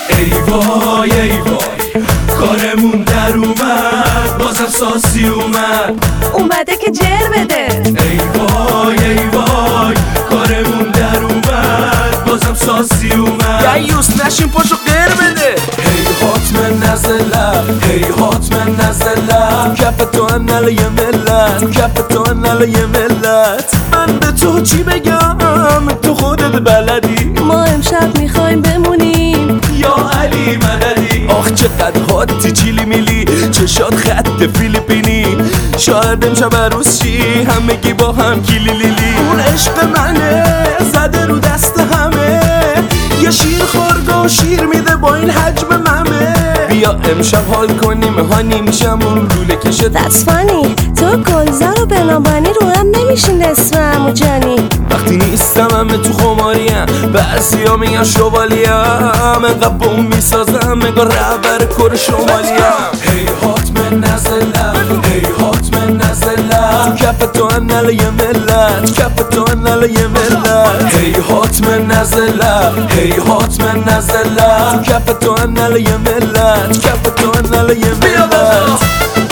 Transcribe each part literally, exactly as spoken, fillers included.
ای وای ای وای کارمون در اومد، بازم ساسی اومد اومده که جر بده. ای وای ای وای کارمون در اومد، بازم ساسی اومد. دیوس نشین پاشو غیر بده. هی حتما نزله هی حتما نزله کف تو انل یه ملت، کف تو انل یه ملت. من به تو چی بگم تو خودت بلدی. ما امشب میخوایم بمونیم یا علی مددی. آخ چقدر حاتی چیلی میلی، چشات خط فیلیپینی. شاید امشب عروس شی همگی با هم کیلی لیلی. اون عشق منه زده رو دست همه، یه شیر خورده و شیر میده با این حجم ممه. بیا امشب حال کنیم هانی میشم اون لوله کشه. That's funny تو گلزار و بنابانی رو هم نمیشین اسم عمو جانی. وقتی نیستم همه تو خماریم، بعضی ها میگن شوالیم. انقدر بوم میسازم انگار رهبر کر شمالیم. هی حتما نزله هی حتما نزله کف تو انل یه ملت، کف تو انل یه ملت. هی حتما نزله هی حتما نزله کف تو انل یه ملت، کف تو انل یه ملت.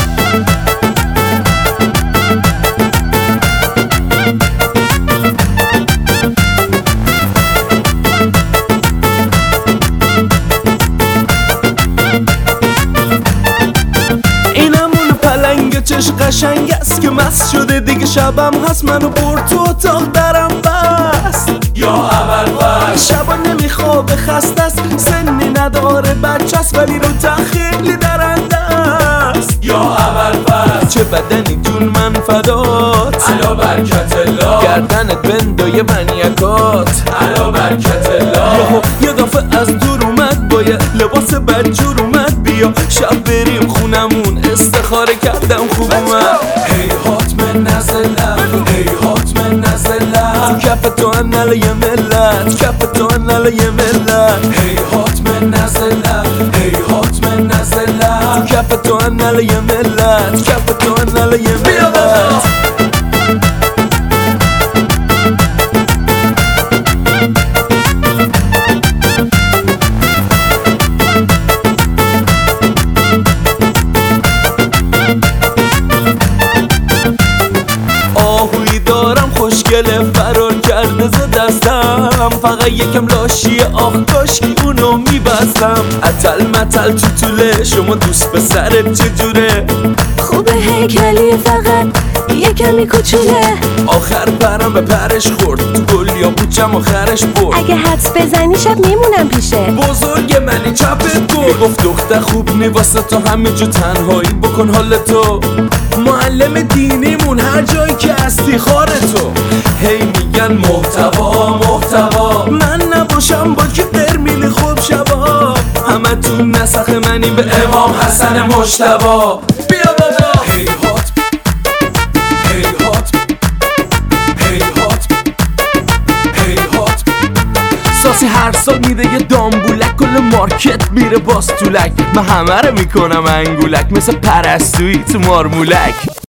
چش قشنگ است که مست شده دیگه، شبم هست منو برد تو اتاق درم بست. یا اول بس شبا نمیخوابه خسته است، سنی نداره بچه است ولی رو تا خیلی درنده است. یا اول بس چه بدنی جون من فدات، علا برکت الله گردنت بندای منیکات، علا برکت الله. یهو یه دفعه از دور اومد با یه لباس بدجور اومد. بیا شب بریم خونمون استخاره کردم خوب اومد. هی حتما نزله هی حتما نزله کف تو انل یه ملت، کف تو انل یه ملت. هی حتما نزله هی حتما نزله کف تو انل یه ملت، کف تو انل یه ملت. آهوی دارم خوشگله فرار کرده ز دستم، فقط یکم لاشیه آخ کاشکی اونو میبستم. اتل متل تو طوله شما دوست به سرت چجوره. خوبه هیکلی فقط یه کمی کوچوله. آخر پرم به پرش خورد تو گل یا بوچم آخرش برد. اگه حدس بزنی شب میمونم پیشه. بزرگ منی چپت گفت گفت دختر خوب نی واسه تو همه جو تنهایی بکن حال تو. معلم دینیمون هر جایی که هستی خار تو. هی میگن محتوا محتوا، من نباشم با که قرمین خوب شبا. همه تو نسخ منی به امام حسن مجتبا. بیا بابا هی حت هی حت هی حت هی حت. ساسی هر سال میده یه دامبولک، کل مارکت میره باز طولک. من همه رو میکنم انگولک مثل پرستویی تو مارمولک.